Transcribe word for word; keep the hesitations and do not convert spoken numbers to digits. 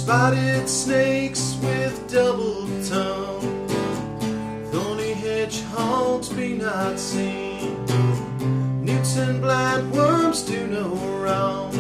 Spotted snakes with double tongue, thorny hedgehogs be not seen, newts and blind worms do no wrong.